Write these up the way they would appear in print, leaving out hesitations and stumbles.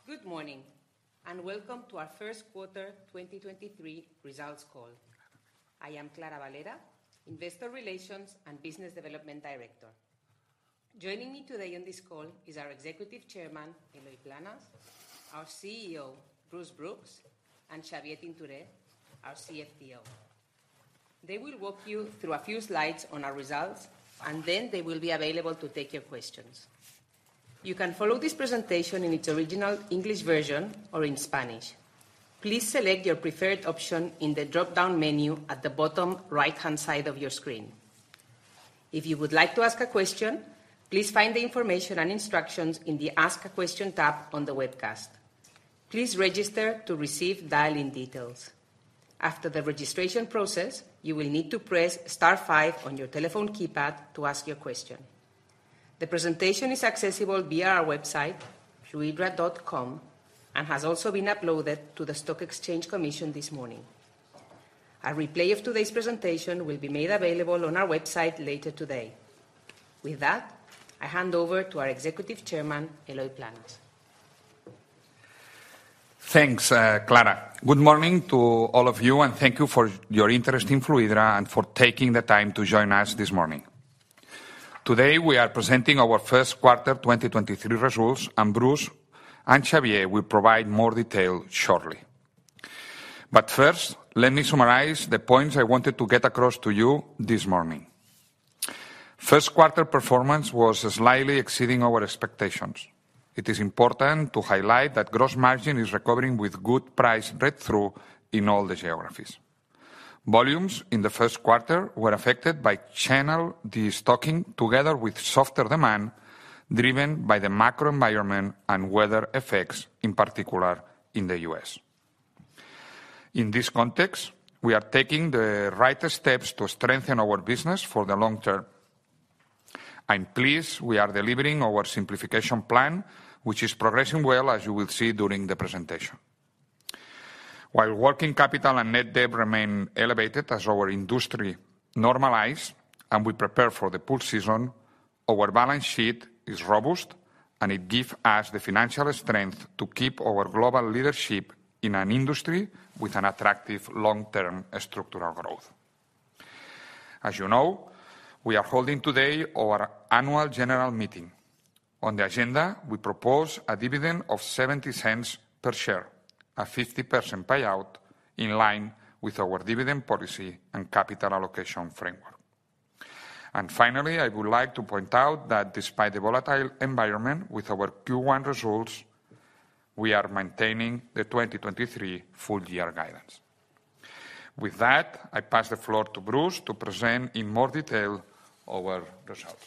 Good morning, and welcome to our first quarter 2023 results call. I am Clara Valera, Investor Relations and Business Development Director. Joining me today on this call is our Executive Chairman, Eloy Planes, our CEO, Bruce Brooks, and Xavier Tintoré, our CFTO. They will walk you through a few slides on our results, and then they will be available to take your questions. You can follow this presentation in its original English version or in Spanish. Please select your preferred option in the drop-down menu at the bottom right-hand side of your screen. If you would like to ask a question, please find the information and instructions in the Ask a Question tab on the webcast. Please register to receive dial-in details. After the registration process, you will need to press *5 on your telephone keypad to ask your question. The presentation is accessible via our website, fluidra.com, and has also been uploaded to the Stock Exchange Commission this morning. A replay of today's presentation will be made available on our website later today. With that, I hand over to our Executive Chairman, Eloy Planes. Thanks, Clara. Good morning to all of you, and thank you for your interest in Fluidra and for taking the time to join us this morning. Today, we are presenting our first quarter 2023 results, and Bruce and Xavier will provide more detail shortly. But first, let me summarize the points I wanted to get across to you this morning. First quarter performance was slightly exceeding our expectations. It is important to highlight that gross margin is recovering with good price read-through in all the geographies. Volumes in the first quarter were affected by channel destocking together with softer demand driven by the macro environment and weather effects, in particular in the US. In this context, we are taking the right steps to strengthen our business for the long term. I'm pleased we are delivering our simplification plan, which is progressing well, as you will see during the presentation. While working capital and net debt remain elevated as our industry normalizes and we prepare for the pool season, our balance sheet is robust and it gives us the financial strength to keep our global leadership in an industry with an attractive long-term structural growth. As you know, we are holding today our annual general meeting. On the agenda, we propose a dividend of 70 cents per share, a 50% payout in line with our dividend policy and capital allocation framework. And finally, I would like to point out that despite the volatile environment with our Q1 results, we are maintaining the 2023 full-year guidance. With that, I pass the floor to Bruce to present in more detail our results.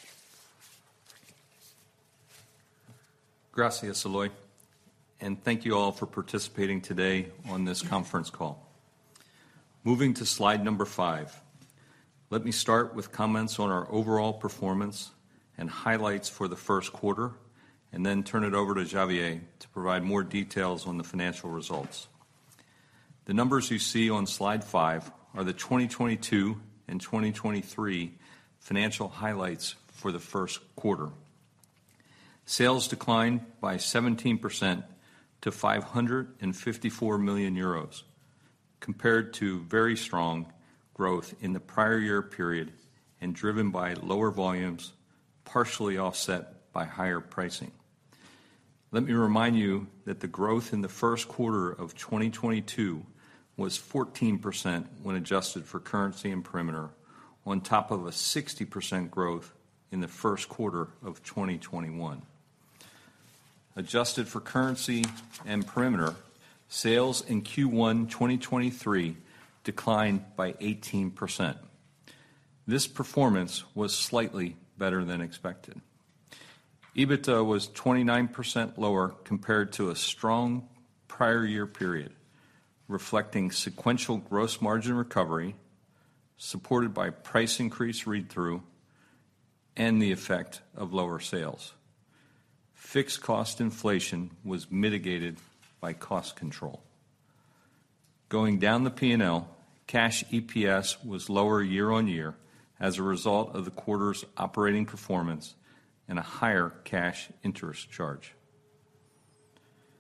Gracias, Eloy. And thank you all for participating today on this conference call. Moving to slide number 5, let me start with comments on our overall performance and highlights for the first quarter, and then turn it over to Xavier to provide more details on the financial results. The numbers you see on slide 5 are the 2022 and 2023 financial highlights for the first quarter. Sales declined by 17% to 554 million euros, compared to very strong growth in the prior year period and driven by lower volumes, partially offset by higher pricing. Let me remind you that the growth in the first quarter of 2022 was 14% when adjusted for currency and perimeter, on top of a 60% growth in the first quarter of 2021. Adjusted for currency and perimeter, sales in Q1 2023 declined by 18%. This performance was slightly better than expected. EBITDA was 29% lower compared to a strong prior year period, reflecting sequential gross margin recovery, supported by price increase read-through, and the effect of lower sales. Fixed cost inflation was mitigated by cost control. Going down the P&L, cash EPS was lower year-on-year as a result of the quarter's operating performance and a higher cash interest charge.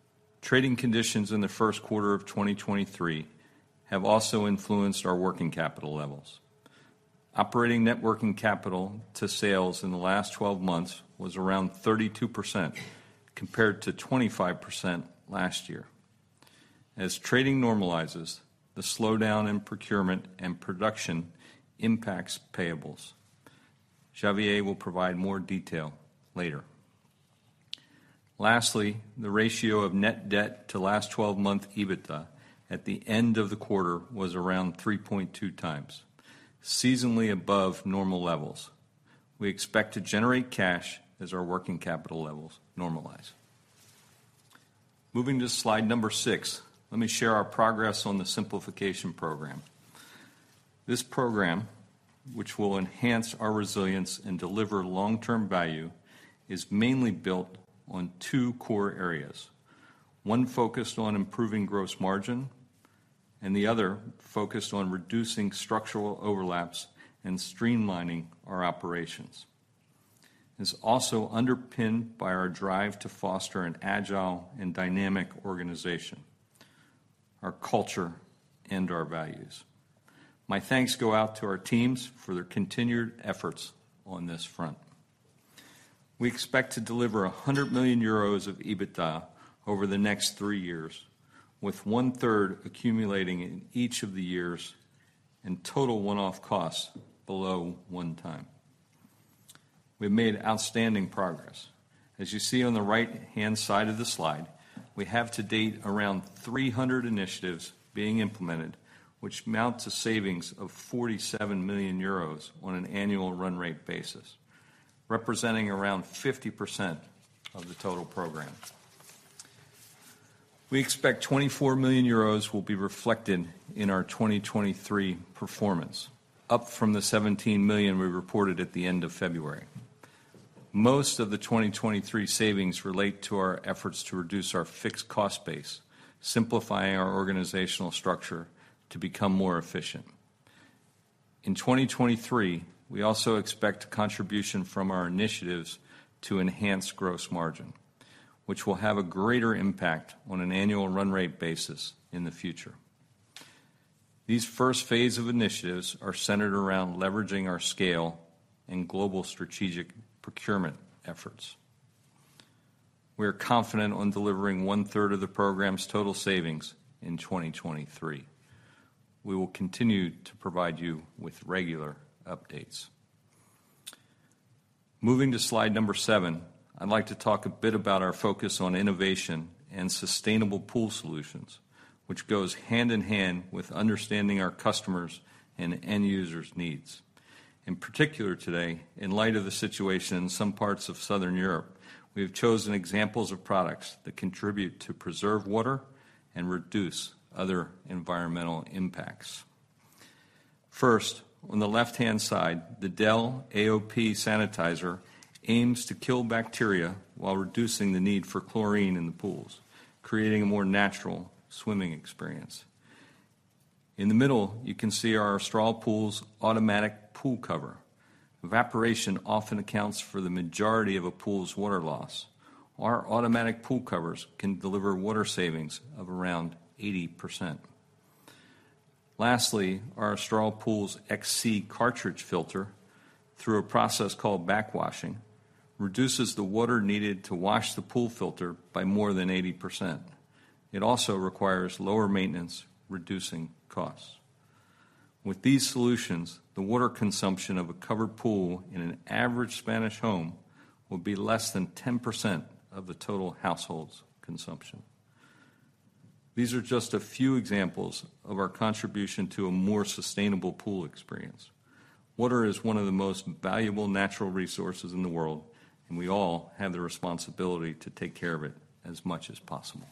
Trading conditions in the first quarter of 2023 have also influenced our working capital levels. Operating net working capital to sales in the last 12 months was around 32%, compared to 25% last year. As trading normalizes, the slowdown in procurement and production impacts payables. Xavier will provide more detail later. Lastly, the ratio of net debt to last 12-month EBITDA at the end of the quarter was around 3.2 times, seasonally above normal levels. We expect to generate cash as our working capital levels normalize. Moving to slide number 6, let me share our progress on the simplification program. This program, which will enhance our resilience and deliver long-term value, is mainly built on 2 core areas. One focused on improving gross margin, and the other focused on reducing structural overlaps and streamlining our operations. It's also underpinned by our drive to foster an agile and dynamic organization, our culture, and our values. My thanks go out to our teams for their continued efforts on this front. We expect to deliver 100 million euros of EBITDA over the next 3 years, with 1/3 accumulating in each of the years and total one-off costs below 1 time. We've made outstanding progress. As you see on the right-hand side of the slide, we have to date around 300 initiatives being implemented, which amount to savings of 47 million euros on an annual run rate basis, representing around 50% of the total program. We expect 24 million euros will be reflected in our 2023 performance, up from the 17 million we reported at the end of February. Most of the 2023 savings relate to our efforts to reduce our fixed cost base, simplifying our organizational structure to become more efficient. In 2023, we also expect a contribution from our initiatives to enhance gross margin, which will have a greater impact on an annual run rate basis in the future. These first phase of initiatives are centered around leveraging our scale and global strategic procurement efforts. We are confident on delivering 1/3 of the program's total savings in 2023. We will continue to provide you with regular updates. Moving to slide number 7, I'd like to talk a bit about our focus on innovation and sustainable pool solutions, which goes hand in hand with understanding our customers' and end users' needs. In particular today, in light of the situation in some parts of Southern Europe, we have chosen examples of products that contribute to preserve water and reduce other environmental impacts. First, on the left-hand side, the Dell AOP sanitizer aims to kill bacteria while reducing the need for chlorine in the pools, creating a more natural swimming experience. In the middle, you can see our Austral Pool's automatic pool cover. Evaporation often accounts for the majority of a pool's water loss. Our automatic pool covers can deliver water savings of around 80%. Lastly, our Austral Pool's XC cartridge filter, through a process called backwashing, reduces the water needed to wash the pool filter by more than 80%. It also requires lower maintenance, reducing costs. With these solutions, the water consumption of a covered pool in an average Spanish home will be less than 10% of the total household's consumption. These are just a few examples of our contribution to a more sustainable pool experience. Water is one of the most valuable natural resources in the world, and we all have the responsibility to take care of it as much as possible.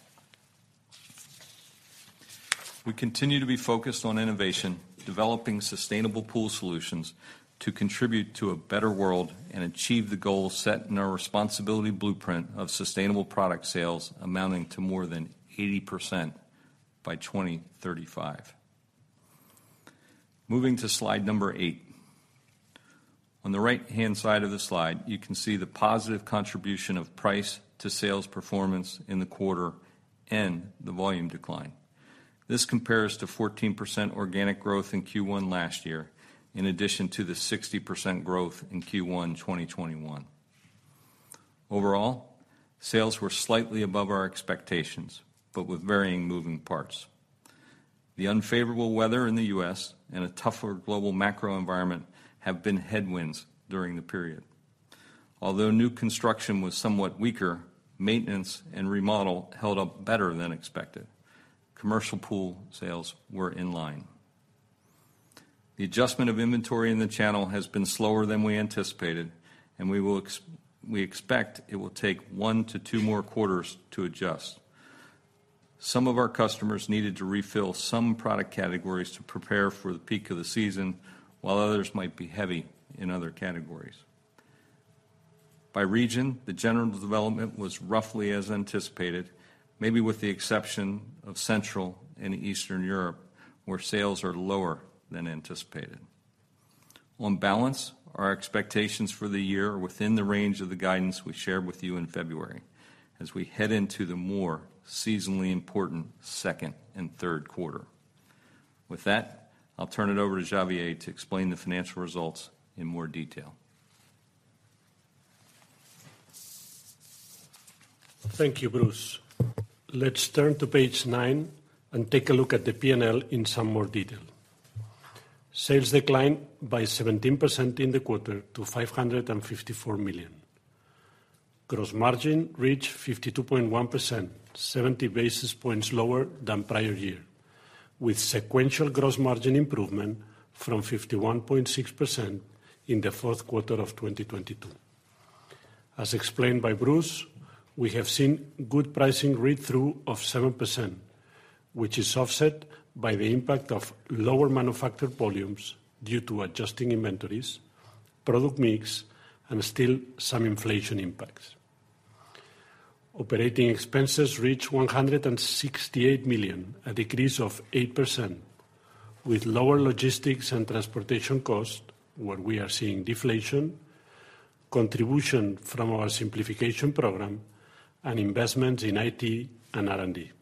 We continue to be focused on innovation, developing sustainable pool solutions to contribute to a better world and achieve the goals set in our responsibility blueprint of sustainable product sales amounting to more than 80% by 2035. Moving to slide number 8. On the right-hand side of the slide, you can see the positive contribution of price to sales performance in the quarter and the volume decline. This compares to 14% organic growth in Q1 last year, in addition to the 60% growth in Q1 2021. Overall, sales were slightly above our expectations, but with varying moving parts. The unfavorable weather in the U.S. and a tougher global macro environment have been headwinds during the period. Although new construction was somewhat weaker, maintenance and remodel held up better than expected. Commercial pool sales were in line. The adjustment of inventory in the channel has been slower than we anticipated, and we expect it will take 1 to 2 more quarters to adjust. Some of our customers needed to refill some product categories to prepare for the peak of the season, while others might be heavy in other categories. By region, the general development was roughly as anticipated, maybe with the exception of Central and Eastern Europe, where sales are lower than anticipated. On balance, our expectations for the year are within the range of the guidance we shared with you in February, as we head into the more seasonally important second and third quarter. With that, I'll turn it over to Xavier to explain the financial results in more detail. Thank you, Bruce. Let's turn to page 9 and take a look at the P&L in some more detail. Sales declined by 17% in the quarter to 554 million. Gross margin reached 52.1%, 70 basis points lower than prior year, with sequential gross margin improvement from 51.6% in the fourth quarter of 2022. As explained by Bruce, we have seen good pricing read-through of 7%, which is offset by the impact of lower manufactured volumes due to adjusting inventories, product mix, and still some inflation impacts. Operating expenses reached 168 million, a decrease of 8%, with lower logistics and transportation costs, where we are seeing deflation, contribution from our simplification program, and investments in IT and R&D.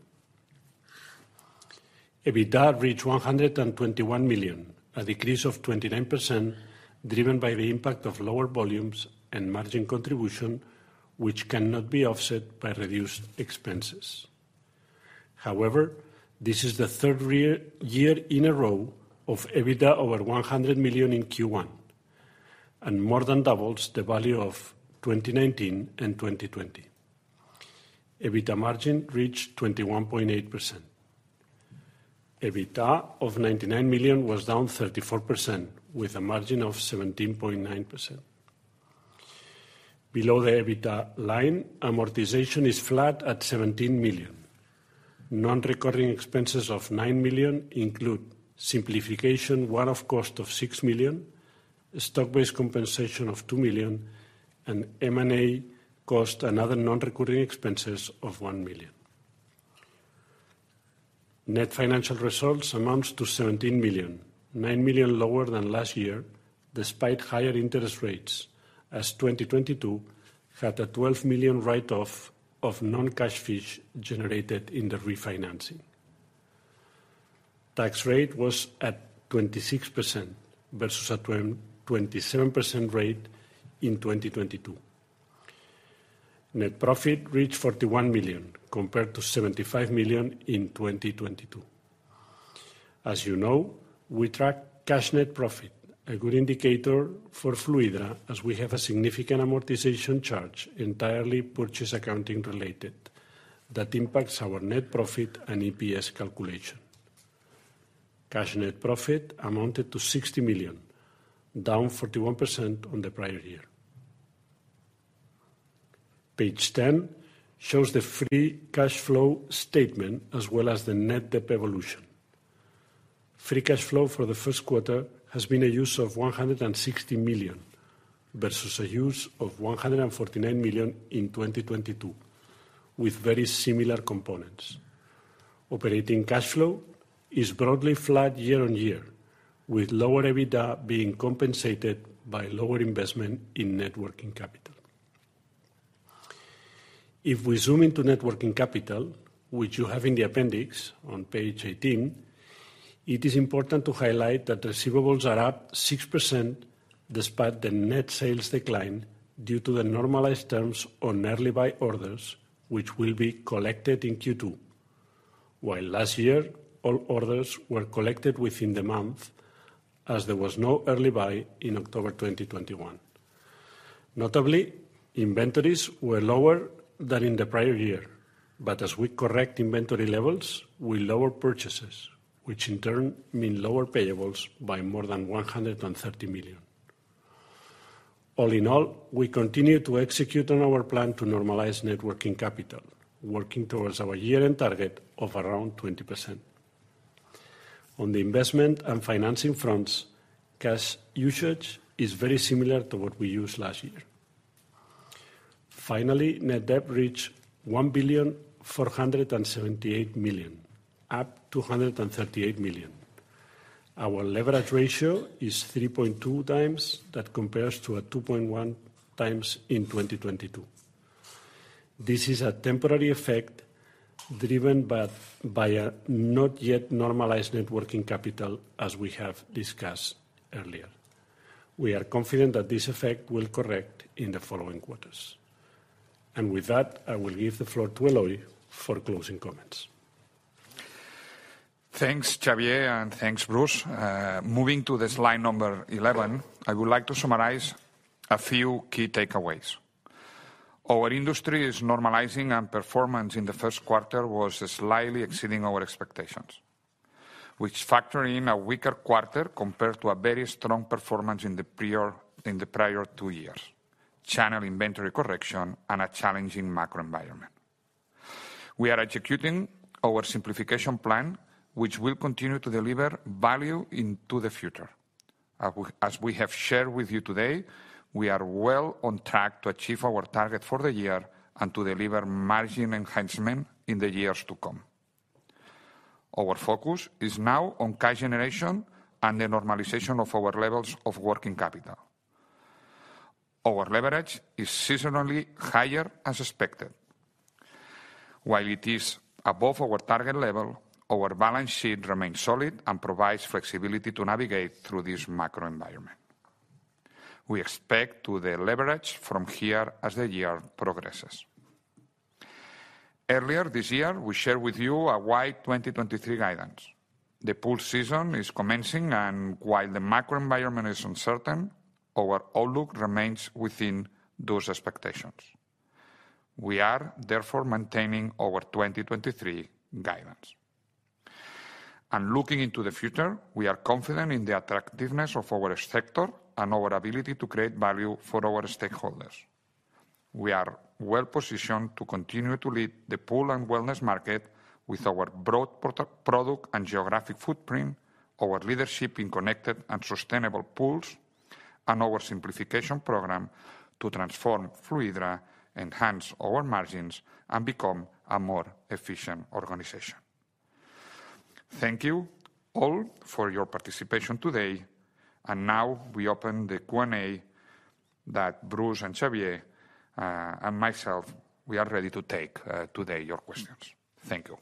EBITDA reached 121 million, a decrease of 29%, driven by the impact of lower volumes and margin contribution, which cannot be offset by reduced expenses. However, this is the third year in a row of EBITDA over 100 million in Q1, and more than doubles the value of 2019 and 2020. EBITDA margin reached 21.8%. EBITDA of 99 million was down 34%, with a margin of 17.9%. Below the EBITDA line, amortization is flat at 17 million. Non-recurring expenses of 9 million include simplification one-off cost of 6 million, stock-based compensation of 2 million, and M&A cost and other non-recurring expenses of 1 million. Net financial results amounts to 17 million, 9 million lower than last year, despite higher interest rates, as 2022 had a 12 million write-off of non-cash fees generated in the refinancing. Tax rate was at 26% versus a 27% rate in 2022. Net profit reached 41 million, compared to 75 million in 2022. As you know, we track cash net profit, a good indicator for Fluidra, as we have a significant amortization charge, entirely purchase accounting related, that impacts our net profit and EPS calculation. Cash net profit amounted to 60 million, down 41% on the prior year. Page 10 shows the free cash flow statement as well as the net debt evolution. Free cash flow for the first quarter has been a use of 160 million versus a use of 149 million in 2022, with very similar components. Operating cash flow is broadly flat year-on-year, with lower EBITDA being compensated by lower investment in net working capital. If we zoom into net working capital, which you have in the appendix on page 18, it is important to highlight that receivables are up 6% despite the net sales decline due to the normalized terms on early buy orders, which will be collected in Q2, while last year all orders were collected within the month as there was no early buy in October 2021. Notably, inventories were lower than in the prior year, but as we correct inventory levels, we lower purchases, which in turn mean lower payables by more than 130 million. All in all, we continue to execute on our plan to normalize net working capital, working towards our year-end target of around 20%. On the investment and financing fronts, cash usage is very similar to what we used last year. Finally, net debt reached 1,478 million, up 238 million. Our leverage ratio is 3.2 times. That compares to a 2.1 times in 2022. This is a temporary effect driven by a not yet normalized net working capital, as we have discussed earlier. We are confident that this effect will correct in the following quarters. And with that, I will give the floor to Eloy for closing comments. Thanks, Xavier, and thanks, Bruce. Moving to the slide number 11, I would like to summarize a few key takeaways. Our industry is normalizing, and performance in the first quarter was slightly exceeding our expectations, which factor in a weaker quarter compared to a very strong performance in the prior 2 years, channel inventory correction, and a challenging macro environment. We are executing our simplification plan, which will continue to deliver value into the future. As we have shared with you today, we are well on track to achieve our target for the year and to deliver margin enhancement in the years to come. Our focus is now on cash generation and the normalization of our levels of working capital. Our leverage is seasonally higher as expected. While it is above our target level, our balance sheet remains solid and provides flexibility to navigate through this macro environment. We expect to deleverage from here as the year progresses. Earlier this year, we shared with you a wide 2023 guidance. The pool season is commencing, and while the macro environment is uncertain, our outlook remains within those expectations. We are therefore maintaining our 2023 guidance. And looking into the future, we are confident in the attractiveness of our sector and our ability to create value for our stakeholders. We are well positioned to continue to lead the pool and wellness market with our broad product and geographic footprint, our leadership in connected and sustainable pools, and our simplification program to transform Fluidra, enhance our margins, and become a more efficient organization. Thank you all for your participation today, and now we open the Q&A that Bruce and Xavier and myself, we are ready to take today your questions. Thank you.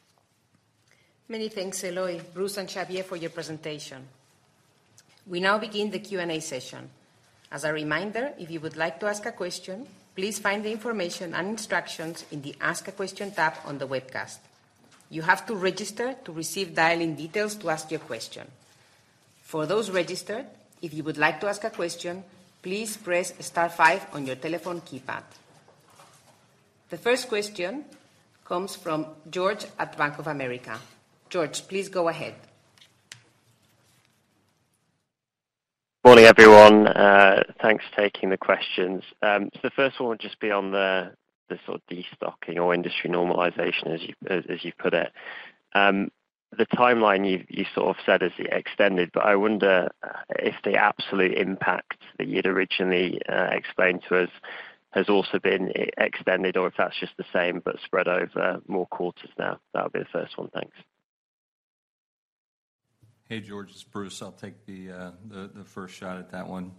Many thanks, Eloy, Bruce, and Xavier for your presentation. We now begin the Q&A session. As a reminder, if you would like to ask a question, please find the information and instructions in the Ask a Question tab on the webcast. You have to register to receive dial-in details to ask your question. For those registered, if you would like to ask a question, please press star 5 on your telephone keypad. The first question comes from George at Bank of America. George, please go ahead. Morning, everyone. Thanks for taking the questions. So the first one would just be on the sort of destocking or industry normalization, as you put it. The timeline you sort of said is extended, but I wonder if the absolute impact that you'd originally explained to us has also been extended, or if that's just the same but spread over more quarters now. That would be the first one. Thanks. Hey, George, it's Bruce. I'll take the first shot at that one.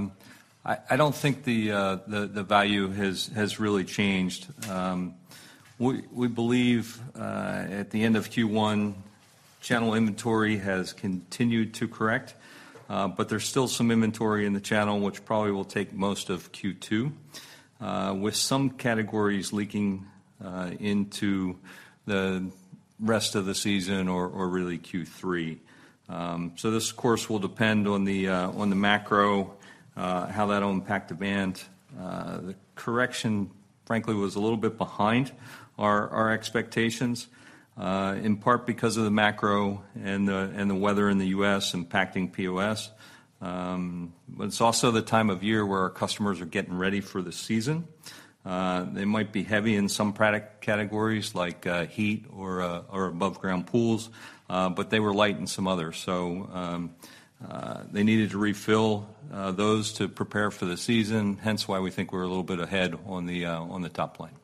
I don't think the value has really changed. We believe at the end of Q1, channel inventory has continued to correct, but there's still some inventory in the channel, which probably will take most of Q2, with some categories leaking into the rest of the season or really Q3. So this, of course, will depend on the macro, how that'll impact demand. The correction, frankly, was a little bit behind our expectations, in part because of the macro and the weather in the U.S. impacting POS. But it's also the time of year where our customers are getting ready for the season. They might be heavy in some product categories like heat or above ground pools, but they were light in some others. So they needed to refill those to prepare for the season, hence why we think we're a little bit ahead on the top line.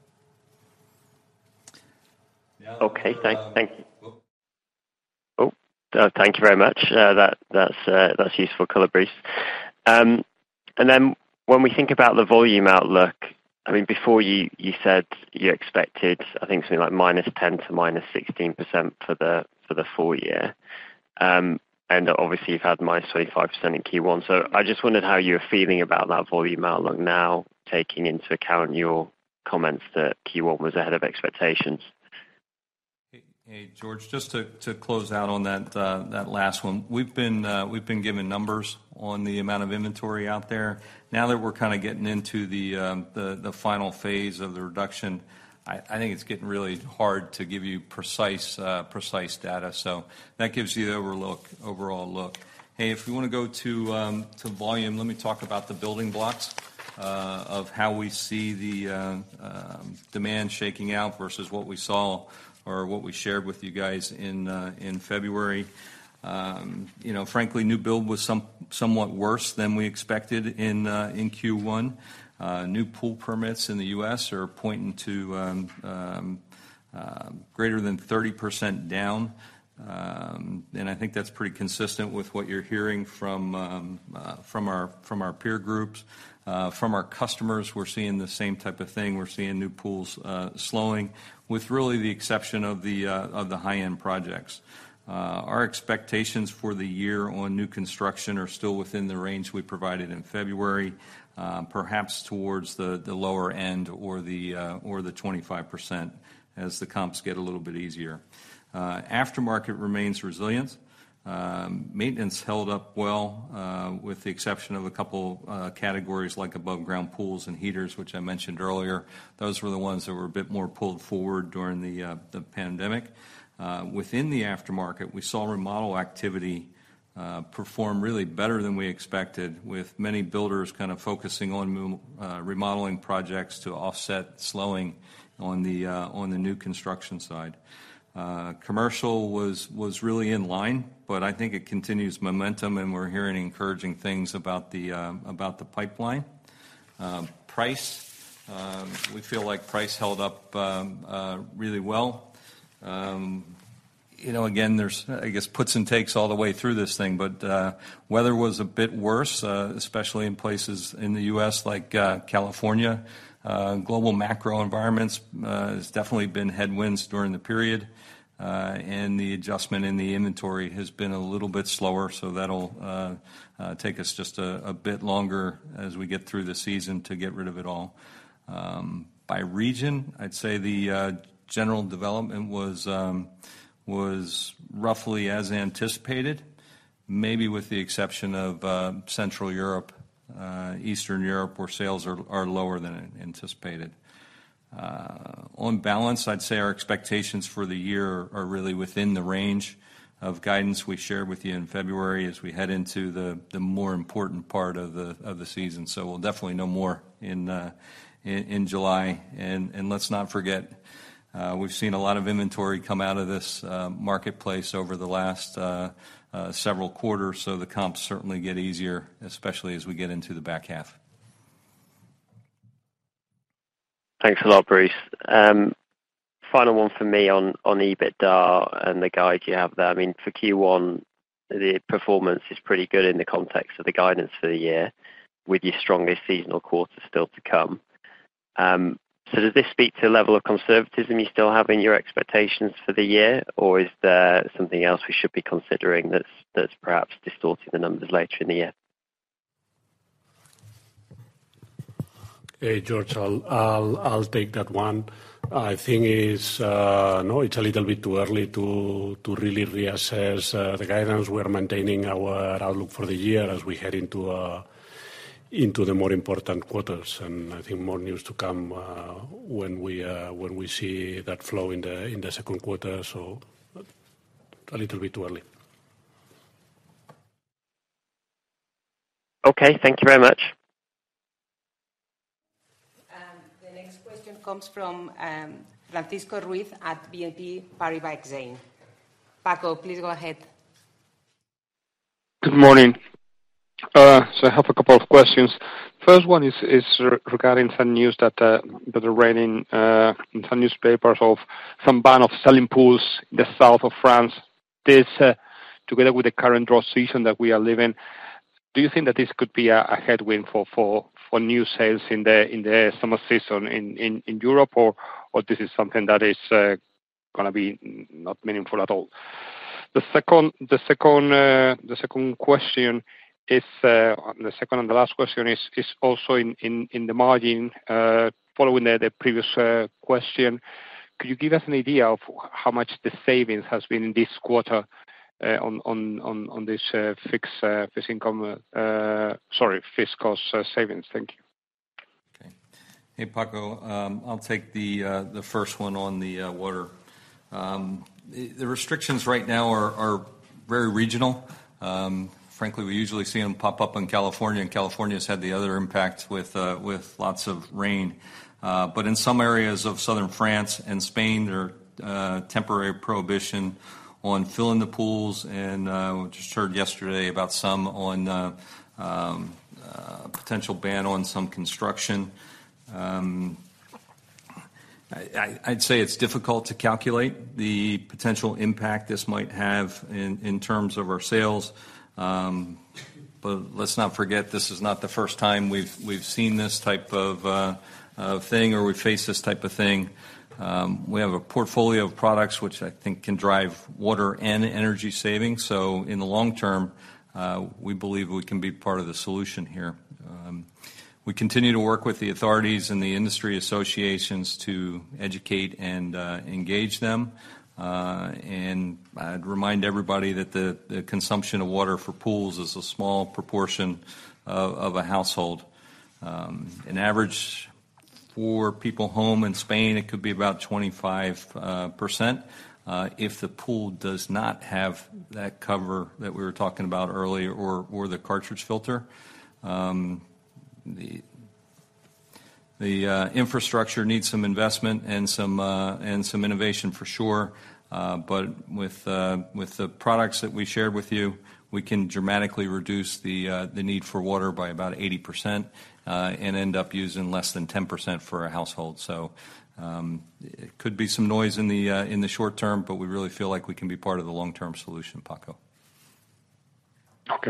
Okay, thank you. Oh, thank you very much. That's useful color, Bruce. And then when we think about the volume outlook, I mean, before you said you expected, I think something like -10% to -16% for the full year. And obviously you've had -25% in Q1. So I just wondered how you're feeling about that volume outlook now, taking into account your comments that Q1 was ahead of expectations. Hey, George, just to close out on that last one, we've been given numbers on the amount of inventory out there. Now that we're kind of getting into the final phase of the reduction, I think it's getting really hard to give you precise data. So that gives you the overall look. Hey, if we want to go to volume, let me talk about the building blocks of how we see the demand shaking out versus what we saw or what we shared with you guys in February. Frankly, new build was somewhat worse than we expected in Q1. New pool permits in the U.S. are pointing to greater than 30% down, and I think that's pretty consistent with what you're hearing from our peer groups. From our customers, we're seeing the same type of thing. We're seeing new pools slowing, with really the exception of the high-end projects. Our expectations for the year on new construction are still within the range we provided in February, perhaps towards the lower end or the 25% as the comps get a little bit easier. Aftermarket remains resilient. Maintenance held up well, with the exception of a couple categories like above ground pools and heaters, which I mentioned earlier. Those were the ones that were a bit more pulled forward during the pandemic. Within the aftermarket, we saw remodel activity perform really better than we expected, with many builders kind of focusing on remodeling projects to offset slowing on the new construction side. Commercial was really in line, but I think it continues momentum, and we're hearing encouraging things about the pipeline. Price, we feel like price held up really well. Again, there's, I guess, puts and takes all the way through this thing, but weather was a bit worse, especially in places in the U.S. like California. Global macro environments has definitely been headwinds during the period, and the adjustment in the inventory has been a little bit slower, so that'll take us just a bit longer as we get through the season to get rid of it all. By region, I'd say the general development was roughly as anticipated, maybe with the exception of Central Europe, Eastern Europe, where sales are lower than anticipated. On balance, I'd say our expectations for the year are really within the range of guidance we shared with you in February as we head into the more important part of the season. So we'll definitely know more in July. And let's not forget, we've seen a lot of inventory come out of this marketplace over the last several quarters, so the comps certainly get easier, especially as we get into the back half. Thanks a lot, Bruce. Final one for me on EBITDA and the guide you have there. I mean, for Q1, the performance is pretty good in the context of the guidance for the year, with your strongest seasonal quarter still to come. So does this speak to the level of conservatism you still have in your expectations for the year, or is there something else we should be considering that's perhaps distorting the numbers later in the year? Hey, George, I'll take that one. I think it's a little bit too early to really reassess the guidance. We're maintaining our outlook for the year as we head into the more important quarters, and I think more news to come when we see that flow in the second quarter. So a little bit too early. Okay, thank you very much. The next question comes from Francisco Ruiz at BNP Paribas Exane. Paco, please go ahead. Good morning. So I have a couple of questions. First one is regarding some news that are reading in some newspapers of some ban of selling pools in the south of France. This, together with the current drought season that we are living, do you think that this could be a headwind for new sales in the summer season in Europe, or this is something that is going to be not meaningful at all? The second question is the second and the last question is also in the margin, following the previous question. Could you give us an idea of how much the savings has been in this quarter on this fixed cost savings? Thank you. Okay. Hey, Paco. I'll take the first one on the water. The restrictions right now are very regional. Frankly, we usually see them pop up in California, and California's had the other impact with lots of rain. But in some areas of southern France and Spain, there are temporary prohibition on filling the pools, and we just heard yesterday about some on potential ban on some construction. I'd say it's difficult to calculate the potential impact this might have in terms of our sales. But let's not forget, this is not the first time we've seen this type of thing, or we face this type of thing. We have a portfolio of products which I think can drive water and energy savings. So in the long term, we believe we can be part of the solution here. We continue to work with the authorities and the industry associations to educate and engage them. And I'd remind everybody that the consumption of water for pools is a small proportion of a household. An average for people home in Spain, it could be about 25%. If the pool does not have that cover that we were talking about earlier, or the cartridge filter, the infrastructure needs some investment and some innovation for sure. But with the products that we shared with you, we can dramatically reduce the need for water by about 80%, and end up using less than 10% for a household. So it could be some noise in the short term, but we really feel like we can be part of the long-term solution, Paco. Okay.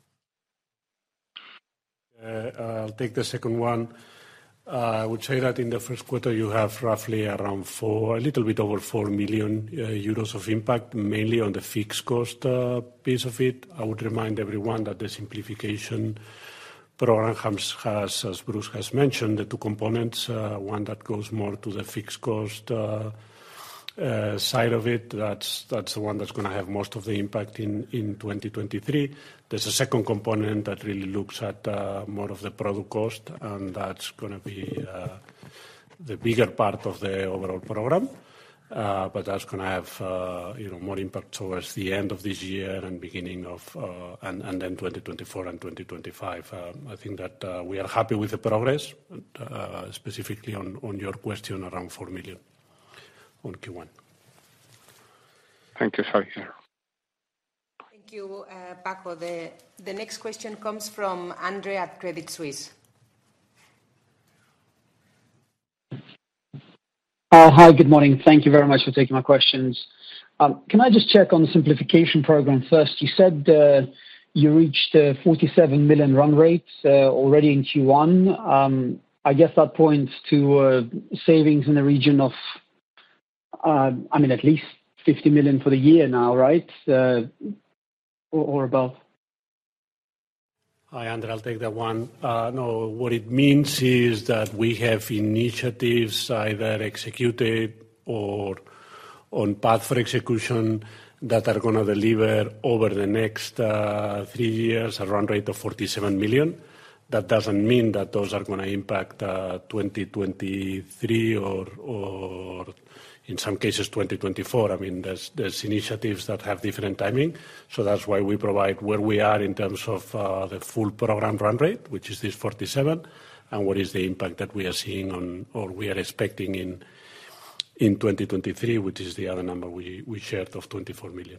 I'll take the second one. I would say that in the first quarter you have roughly around a little bit over 4 million euros of impact, mainly on the fixed cost piece of it. I would remind everyone that the simplification program has, as Bruce has mentioned, the two components. One that goes more to the fixed cost side of it. That's the one that's going to have most of the impact in 2023. There's a second component that really looks at more of the product cost, and that's going to be the bigger part of the overall program. But that's going to have more impact towards the end of this year and beginning of and then 2024 and 2025. I think that we are happy with the progress, specifically on your question around 4 million on Q1. Thank you, Javier. Thank you, Paco. The next question comes from Andre at Credit Suisse. Hi, good morning. Thank you very much for taking my questions. Can I just check on the simplification program first? You said you reached 47 million run rates already in Q1. I guess that points to savings in the region of, at least 50 million for the year now, right? Or above. Hi, Andre, I'll take that one. No, what it means is that we have initiatives either executed or on path for execution that are going to deliver over the next 3 years a run rate of 47 million. That doesn't mean that those are going to impact 2023 or in some cases 2024. There's initiatives that have different timing, so that's why we provide where we are in terms of the full program run rate, which is this 47, and what is the impact that we are seeing on, or we are expecting in 2023, which is the other number we shared of 24 million.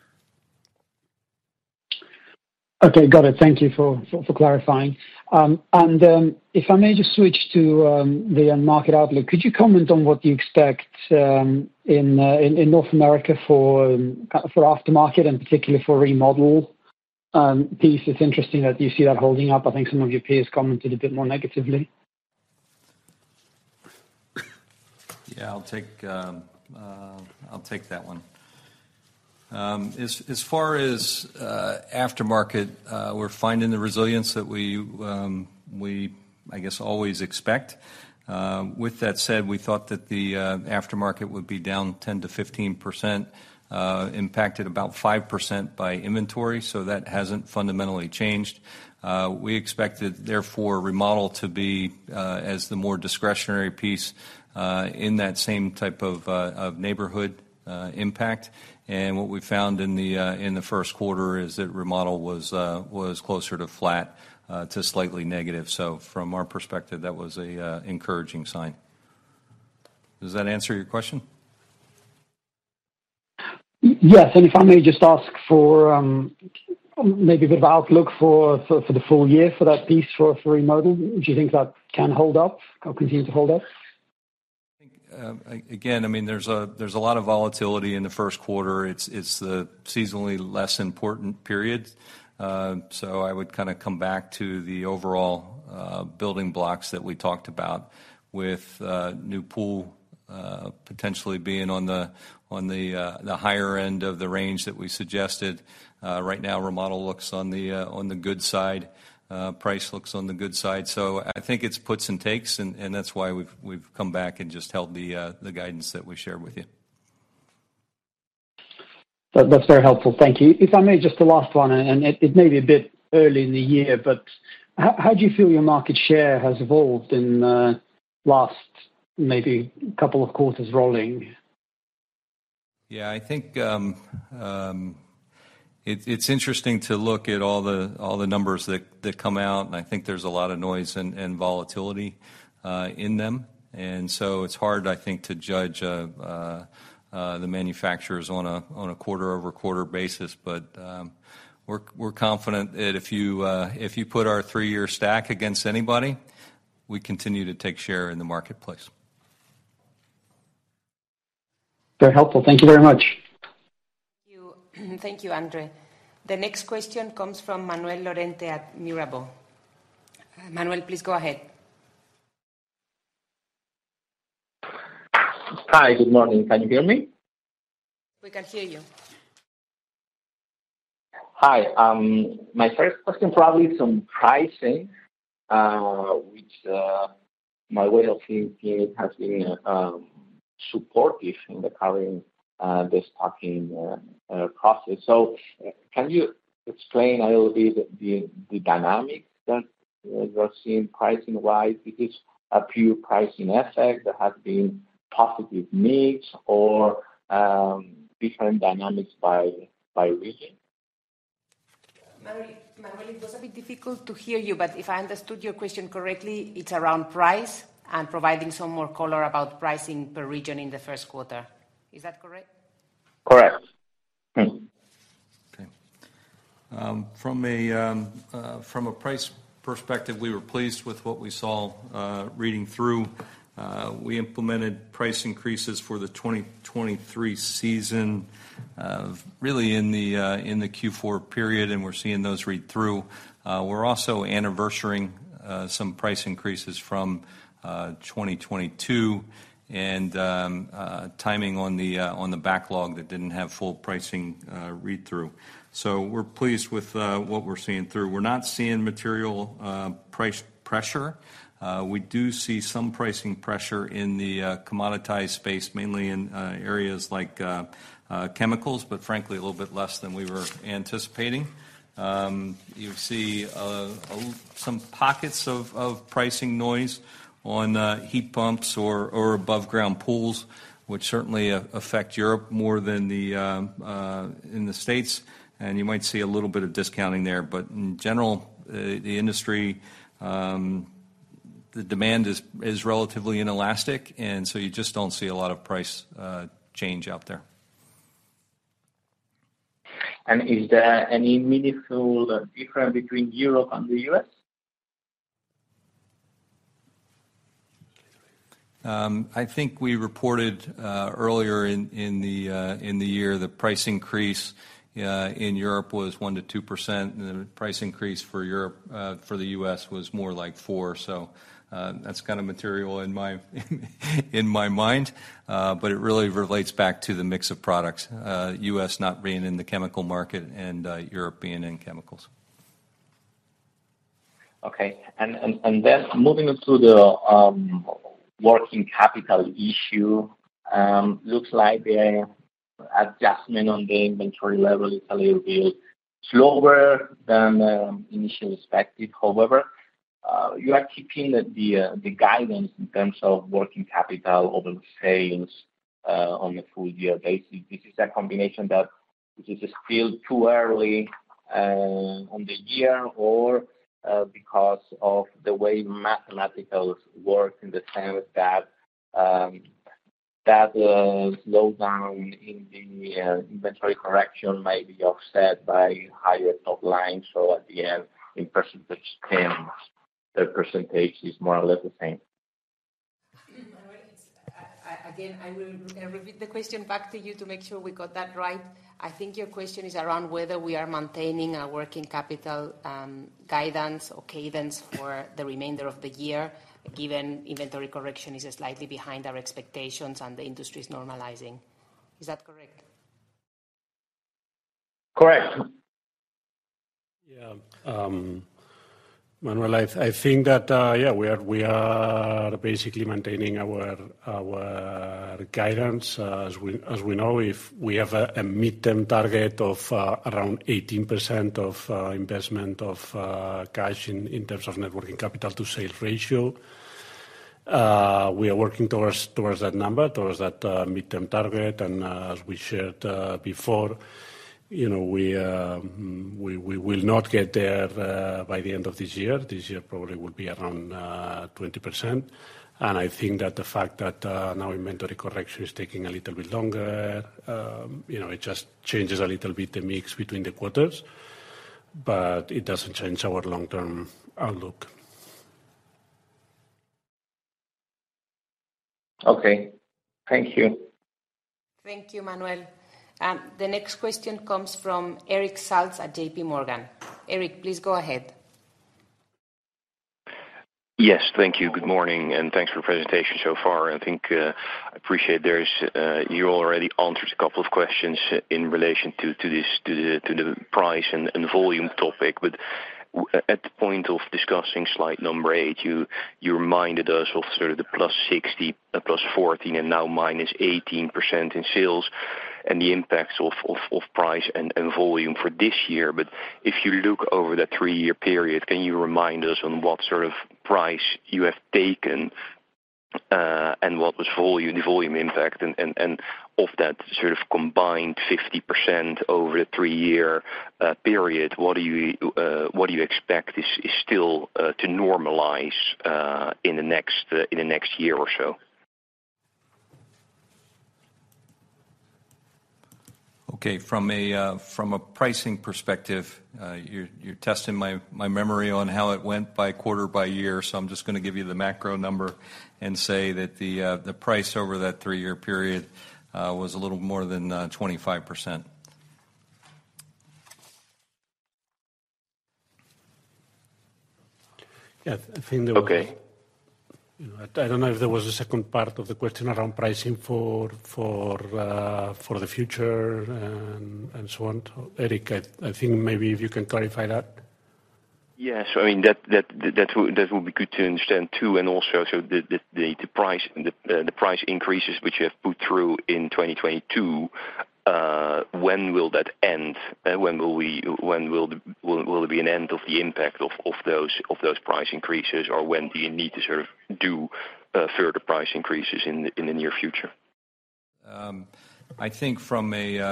Okay, got it. Thank you for clarifying. If I may just switch to the market outlook, could you comment on what you expect in North America for aftermarket and particularly for remodel piece? It's interesting that you see that holding up. I think some of your peers commented a bit more negatively. Yeah, I'll take that one. As far as aftermarket, we're finding the resilience that we I guess always expect. With that said, we thought that the aftermarket would be down 10 to 15%, impacted about 5% by inventory, so that hasn't fundamentally changed. We expected, therefore, remodel to be as the more discretionary piece in that same type of neighborhood impact. And what we found in the first quarter is that remodel was closer to flat to slightly negative. So from our perspective, that was a encouraging sign. Does that answer your question? Yes, and if I may just ask for maybe a bit of outlook for the full year for that piece for remodel. Do you think that can hold up or continue to hold up? Again, there's a lot of volatility in the first quarter. It's the seasonally less important period. So I would kind of come back to the overall building blocks that we talked about, with new pool potentially being on the higher end of the range that we suggested. Right now, remodel looks on the good side. Price looks on the good side. So I think it's puts and takes, and that's why we've come back and just held the guidance that we shared with you. That's very helpful. Thank you. If I may, just the last one, and it may be a bit early in the year, but how do you feel your market share has evolved in last maybe couple of quarters rolling? Yeah, I think it's interesting to look at all the numbers that come out, and I think there's a lot of noise and volatility in them, and so it's hard, I think, to judge the manufacturers on a quarter-over-quarter basis. But we're confident that if you put our 3-year stack against anybody, we continue to take share in the marketplace. Very helpful. Thank you very much. Thank you, Andre. The next question comes from Manuel Lorente at Mirabaud. Manuel, please go ahead. Hi, good morning. Can you hear me? We can hear you. Hi. My first question probably is on pricing, which my way of thinking has been supportive in the current destocking process. So can you explain a little bit the dynamics that you're seeing pricing-wise? Is this a pure pricing effect that has been positive mix, or different dynamics by region? Manuel, it was a bit difficult to hear you, but if I understood your question correctly, it's around price and providing some more color about pricing per region in the first quarter. Is that correct? Correct. Okay. From a price perspective, we were pleased with what we saw reading through. We implemented price increases for the 2023 season, really in the Q4 period, and we're seeing those read through. We're also anniversarying some price increases from 2022 and timing on the backlog that didn't have full pricing read-through. So we're pleased with what we're seeing through. We're not seeing material price pressure. We do see some pricing pressure in the commoditized space, mainly in areas like chemicals, but frankly, a little bit less than we were anticipating. You see some pockets of pricing noise on heat pumps or above-ground pools, which certainly affect Europe more than in the States, and you might see a little bit of discounting there. But in general, the industry, the demand is relatively inelastic, and so you just don't see a lot of price change out there. And is there any meaningful difference between Europe and the U.S.? I think we reported earlier in the year the price increase in Europe was 1% to 2%, and the price increase for Europe for the U.S. was more like 4%. So that's kind of material in my mind, but it really relates back to the mix of products. U.S. not being in the chemical market and Europe being in chemicals. Okay, and then moving into the working capital issue, looks like the adjustment on the inventory level is a little bit slower than initially expected. However, you are keeping the guidance in terms of working capital over sales on a full year basis. This is a combination that this is still too early on the year, or because of the way mathematicals work, in the sense that slowdown in the inventory correction may be offset by higher top line. So at the end, in percentage terms, the percentage is more or less the same. Again, I will repeat the question back to you to make sure we got that right. I think your question is around whether we are maintaining a working capital guidance or cadence for the remainder of the year, given inventory correction is slightly behind our expectations and the industry is normalizing. Is that correct? Correct. Yeah. Manuel, I think that we are basically maintaining our guidance. As we know, if we have a midterm target of around 18% of investment of cash in terms of net working capital to sales ratio, we are working towards that number, towards that midterm target, and as we shared before, we will not get there by the end of this year. This year probably will be around 20%. And I think that the fact that now inventory correction is taking a little bit longer, it just changes a little bit the mix between the quarters, but it doesn't change our long-term outlook. Okay. Thank you. Thank you, Manuel. The next question comes from Eric Salz at JP Morgan. Eric, please go ahead. Yes, thank you. Good morning, and thanks for the presentation so far. I think I appreciate you already answered a couple of questions in relation to the price and volume topic, but at the point of discussing slide number 8, you reminded us of sort of the +60, +14, and now -18% in sales, and the impacts of price and volume for this year. But if you look over that 3-year period, can you remind us on what sort of price you have taken and what was the volume impact, and of that sort of combined 50% over the 3-year period, what do you expect is still to normalize in the next year or so? Okay, from a pricing perspective, you're testing my memory on how it went by quarter by year, so I'm just going to give you the macro number and say that the price over that 3-year period was a little more than 25%. Yeah, I think there was. Okay. I don't know if there was a second part of the question around pricing for the future and so on. So, Eric, I think maybe if you can clarify that. Yeah, so I mean that would be good to understand too, and also so the price increases which you have put through in 2022. When will that end? When will there be an end of the impact of those price increases, or when do you need to sort of do further price increases in the near future? I think from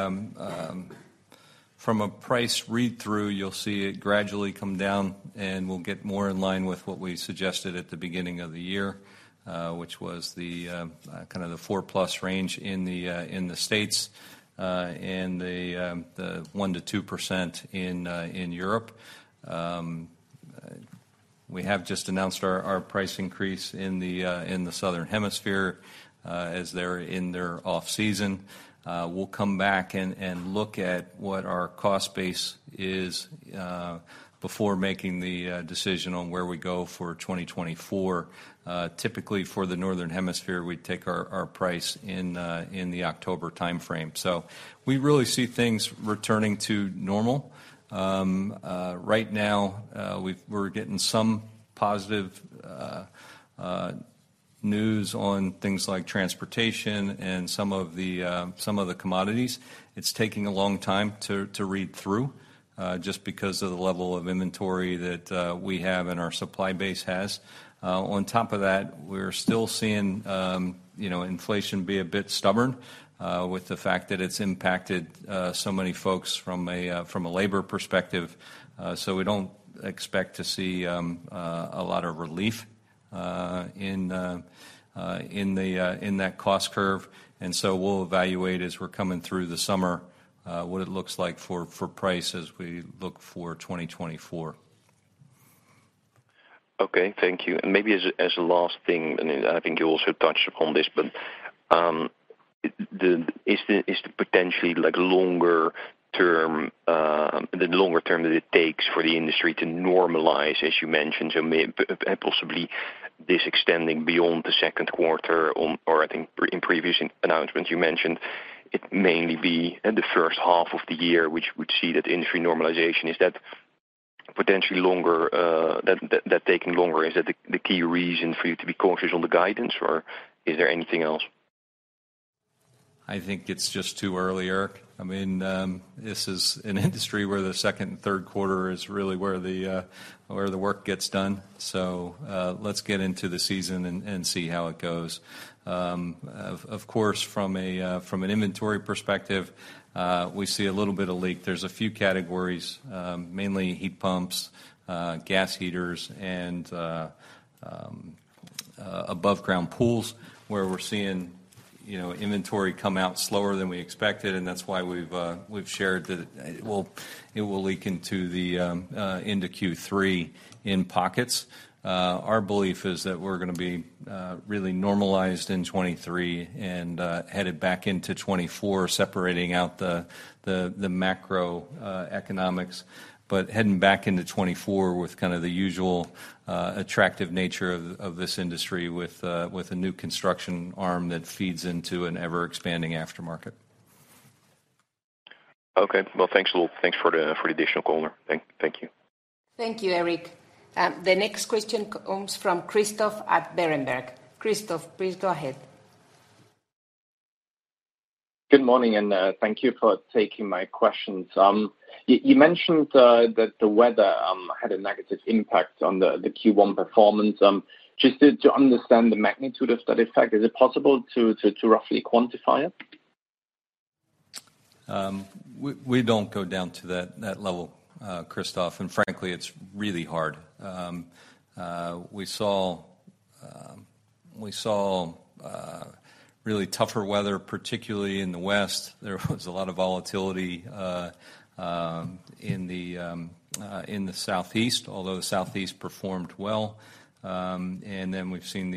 a price read-through, you'll see it gradually come down, and we'll get more in line with what we suggested at the beginning of the year, which was the kind of the 4+ range in the States. And the 1% to 2% in Europe. We have just announced our price increase in the Southern Hemisphere as they're in their off season. We'll come back and look at what our cost base is before making the decision on where we go for 2024. Typically for the Northern Hemisphere, we take our price in the October timeframe. So we really see things returning to normal. Right now, we're getting some positive news on things like transportation and some of the commodities. It's taking a long time to read through. Just because of the level of inventory that we have and our supply base has. On top of that, we're still seeing inflation be a bit stubborn with the fact that it's impacted so many folks from a labor perspective. So we don't expect to see a lot of relief in that cost curve. And so we'll evaluate as we're coming through the summer what it looks like for price as we look for 2024. Okay, thank you. And maybe as a last thing, and I think you also touched upon this, but is the potentially like longer term that it takes for the industry to normalize, as you mentioned, so possibly this extending beyond the second quarter, or I think in previous announcements you mentioned it mainly be in the first half of the year, which would see that industry normalization. Is that potentially longer, that taking longer? Is that the key reason for you to be cautious on the guidance, or is there anything else? I think it's just too early, Eric. I mean, this is an industry where the second and third quarter is really where the work gets done. So let's get into the season and see how it goes. Of course, from an inventory perspective, we see a little bit of leak. There's a few categories, mainly heat pumps, gas heaters, and above ground pools, where we're seeing inventory come out slower than we expected, and that's why we've shared that it will leak into Q3 in pockets. Our belief is that we're going to be really normalized in 23 and headed back into 24, separating out the macro economics, but heading back into 24 with kind of the usual attractive nature of this industry with a new construction arm that feeds into an ever-expanding aftermarket. Okay, well, thanks a lot. Thanks for the additional caller. Thank you. Thank you, Eric. The next question comes from Christoph at Berenberg. Christoph, please go ahead. Good morning, and thank you for taking my questions. You mentioned that the weather had a negative impact on the Q1 performance. Just to understand the magnitude of that effect, is it possible to roughly quantify it? We don't go down to that level, Christoph, and frankly, it's really hard. We saw really tougher weather, particularly in the West. There was a lot of volatility in the Southeast, although the Southeast performed well. And then we've seen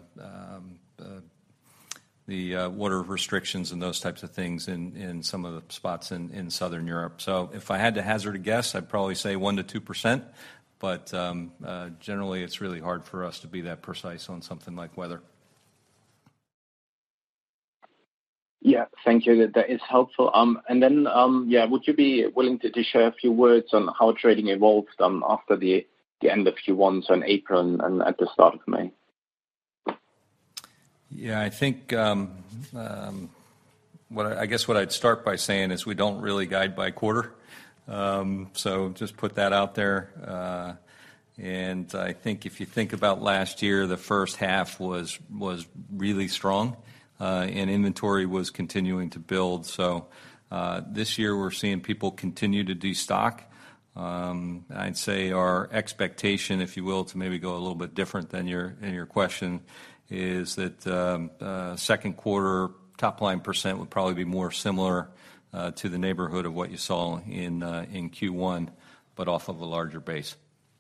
the water restrictions and those types of things in some of the spots in Southern Europe. So if I had to hazard a guess, I'd probably say 1% to 2%, But generally, it's really hard for us to be that precise on something like weather. Yeah, thank you. That is helpful. And then, would you be willing to share a few words on how trading evolved after the end of Q1, so in April and at the start of May? Yeah, I think what I'd start by saying is we don't really guide by quarter. So just put that out there. And I think if you think about last year, the first half was really strong, and inventory was continuing to build. So this year we're seeing people continue to destock. I'd say our expectation, if you will, to maybe go a little bit different than your question, is that second quarter top line percent would probably be more similar to the neighborhood of what you saw in Q1, but off of a larger base.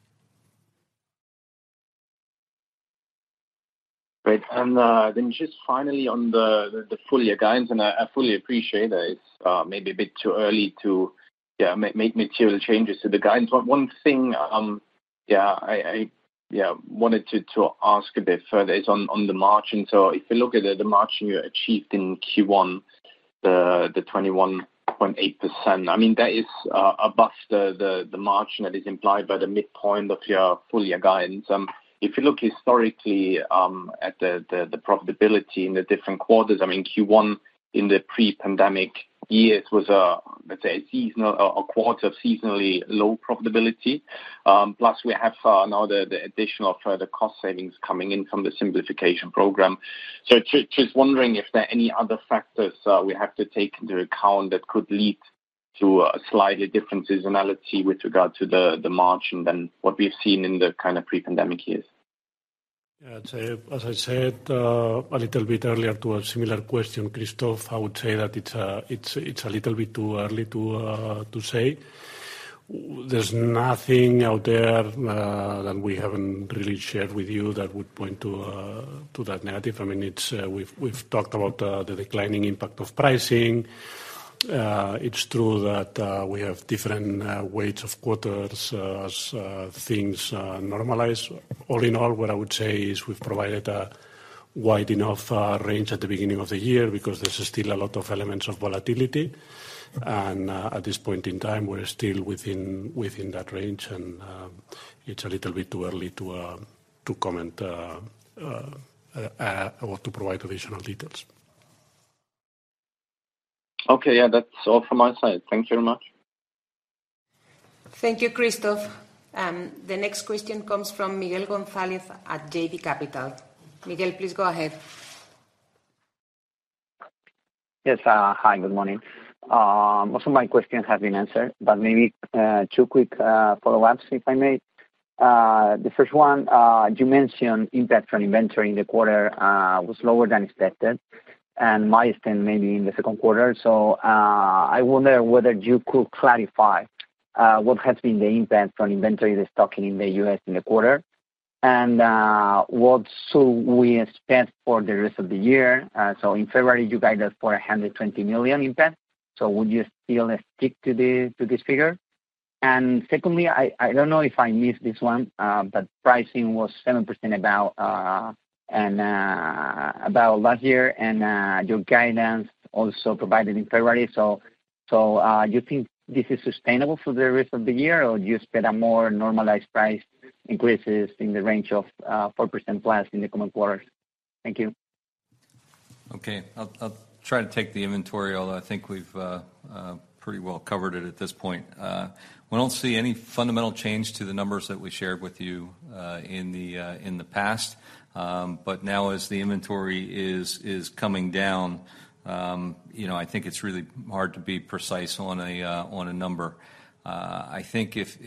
Great. And then just finally on the full year guidance, and I fully appreciate that it's maybe a bit too early to make material changes to the guidance. But one thing I wanted to ask a bit further is on the margin. So if you look at the margin you achieved in Q1, the 21.8%, I mean, that is above the margin that is implied by the midpoint of your full year guidance. If you look historically at the profitability in the different quarters, I mean, Q1 in the pre-pandemic years was let's say a quarter of seasonally low profitability. Plus we have now the additional further cost savings coming in from the simplification program. So just wondering if there are any other factors we have to take into account that could lead to a slightly different seasonality with regard to the margin than what we've seen in the kind of pre-pandemic years. Yeah, as I said a little bit earlier to a similar question, Christoph, I would say that it's a little bit too early to say. There's nothing out there that we haven't really shared with you that would point to that negative. I mean, it's we've talked about the declining impact of pricing. It's true that we have different weights of quarters as things normalize. All in all, what I would say is we've provided a wide enough range at the beginning of the year because there's still a lot of elements of volatility. And at this point in time, we're still within that range, and it's a little bit too early to comment or to provide additional details. Okay, yeah, that's all from my side. Thank you very much. Thank you, Christoph. The next question comes from Miguel González at JB Capital. Miguel, please go ahead. Yes, hi, good morning. Most of my questions have been answered, but maybe two quick follow-ups, if I may. The first one, you mentioned impact from inventory in the quarter was lower than expected, and might extend maybe in the second quarter. So I wonder whether you could clarify what has been the impact from inventory destocking in the U.S. in the quarter, and what should we expect for the rest of the year? So in February, you guided for 120 million impact. So would you still stick to this figure? And secondly, I don't know if I missed this one, but pricing was 7% about last year, and your guidance also provided in February. So you think this is sustainable for the rest of the year, or do you expect a more normalized price increases in the range of 4% plus in the coming quarters? Thank you. Okay, I'll try to take the inventory, although I think we've pretty well covered it at this point. We don't see any fundamental change to the numbers that we shared with you in the past. But now as the inventory is coming down, I think it's really hard to be precise on a number. I think if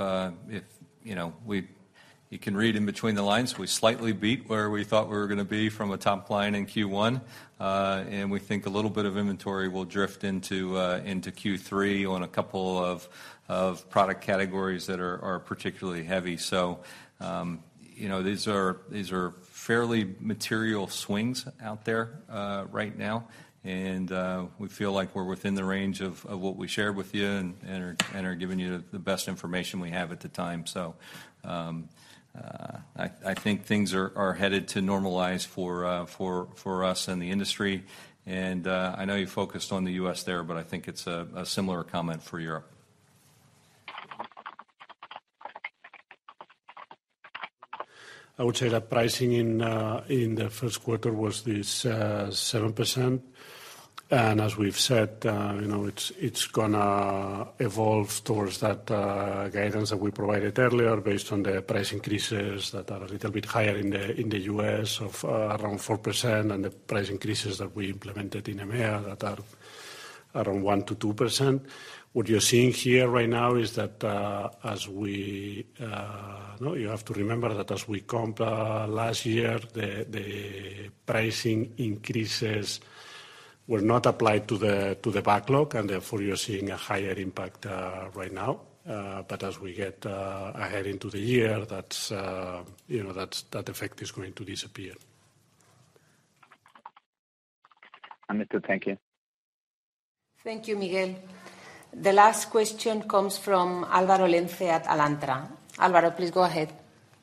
you can read in between the lines, we slightly beat where we thought we were going to be from a top line in Q1, and we think a little bit of inventory will drift into Q3 on a couple of product categories that are particularly heavy. So these are fairly material swings out there right now, and we feel like we're within the range of what we shared with you and are giving you the best information we have at the time. So I think things are headed to normalize for us and the industry. And I know you focused on the U.S. there, but I think it's a similar comment for Europe. I would say that pricing in the first quarter was this 7%. And as we've said, it's gonna evolve towards that guidance that we provided earlier based on the price increases that are a little bit higher in the US of around 4%, and the price increases that we implemented in EMEA that are around 1 to 2%. What you're seeing here right now is that you have to remember that as we comp last year, the pricing increases were not applied to the backlog, and therefore you're seeing a higher impact right now. But as we get ahead into the year, that effect is going to disappear. Understood. Thank you. Thank you, Miguel. The last question comes from Álvaro Lenze at Alantra. Álvaro, please go ahead.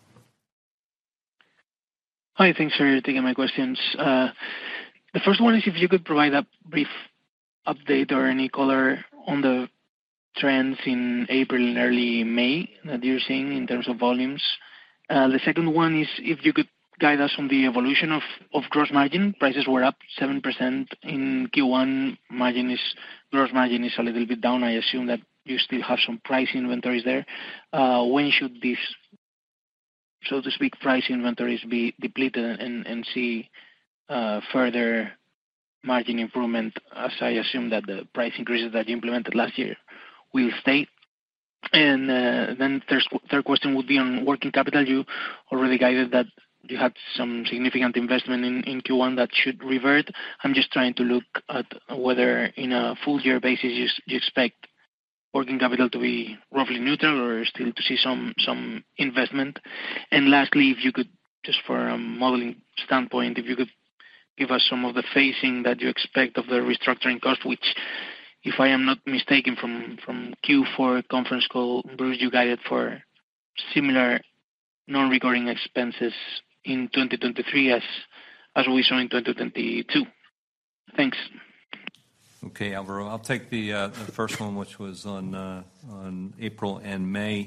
Hi, thanks for taking my questions. The first one is if you could provide a brief update or any color on the trends in April and early May that you're seeing in terms of volumes. The second one is if you could guide us on the evolution of gross margin. Prices were up 7% in Q1. Gross margin is a little bit down. I assume that you still have some price inventories there. When should these, so to speak, price inventories be depleted and see further margin improvement, as I assume that the price increases that you implemented last year will stay? And then third question would be on working capital. You already guided that you had some significant investment in Q1 that should revert. I'm just trying to look at whether in a full year basis you expect working capital to be roughly neutral or still to see some investment. And lastly, if you could, just for a modeling standpoint, if you could give us some of the phasing that you expect of the restructuring cost, which, if I am not mistaken from Q4 conference call, Bruce, you guided for similar non-recurring expenses in 2023 as we saw in 2022. Thanks. Okay, Alvaro. I'll take the first one, which was on April and May.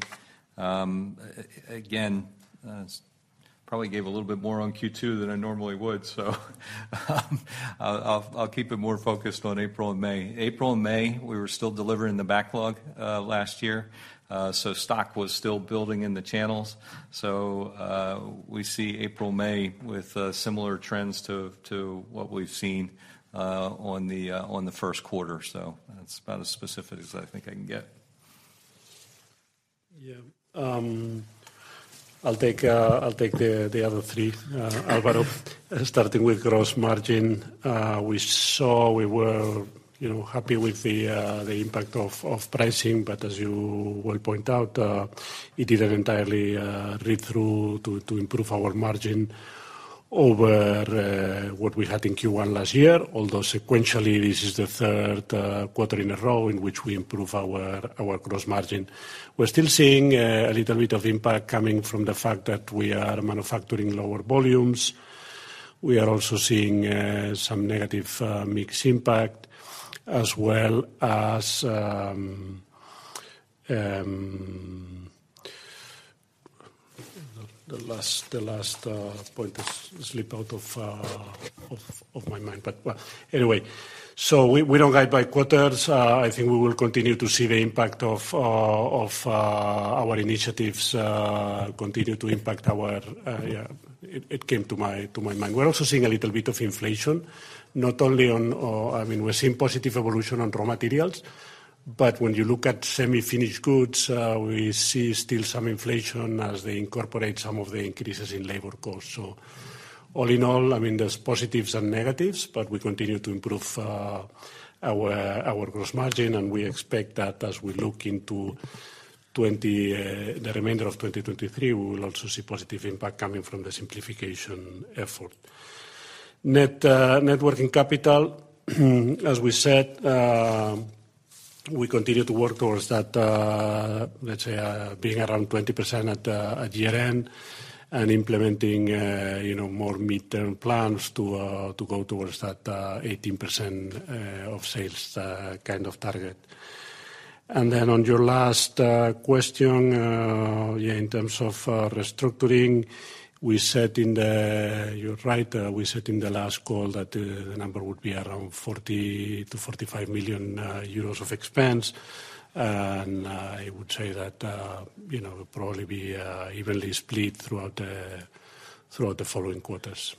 Again, probably gave a little bit more on Q2 than I normally would, so I'll keep it more focused on April and May. April and May, we were still delivering the backlog last year. So stock was still building in the channels. So we see April, May with similar trends to what we've seen on the first quarter. So that's about as specific as I think I can get. Yeah. I'll take the other three, Alvaro. Starting with gross margin, we were happy with the impact of pricing, but as you well point out, it didn't entirely read through to improve our margin over what we had in Q1 last year. Although sequentially, this is the third quarter in a row in which we improve our gross margin. We're still seeing a little bit of impact coming from the fact that we are manufacturing lower volumes. We are also seeing some negative mix impact, as well as the last point has slipped out of my mind. But well, anyway, so we don't guide by quarters. I think we will continue to see the impact of our initiatives continue to impact our. It came to my mind. We're also seeing a little bit of inflation, not only on. We're seeing positive evolution on raw materials, but when you look at semi-finished goods, we see still some inflation as they incorporate some of the increases in labor costs. So all in all, there's positives and negatives, but we continue to improve our gross margin, and we expect that as we look into the remainder of 2023, we will also see positive impact coming from the simplification effort. Net working capital, as we said, we continue to work towards that, let's say, being around 20% at year-end and implementing, more midterm plans to go towards that 18% of sales kind of target. And then on your last question, in terms of restructuring, we said you're right, we said in the last call that the number would be around 40 to 45 million euros of expense. And I would say that, will probably be evenly split throughout the following quarters.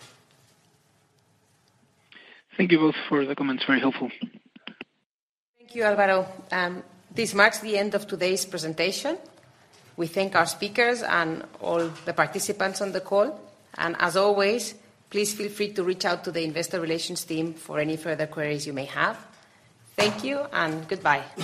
Thank you both for the comments. Very helpful. Thank you, Alvaro. This marks the end of today's presentation. We thank our speakers and all the participants on the call. And as always, please feel free to reach out to the Investor Relations team for any further queries you may have. Thank you and goodbye.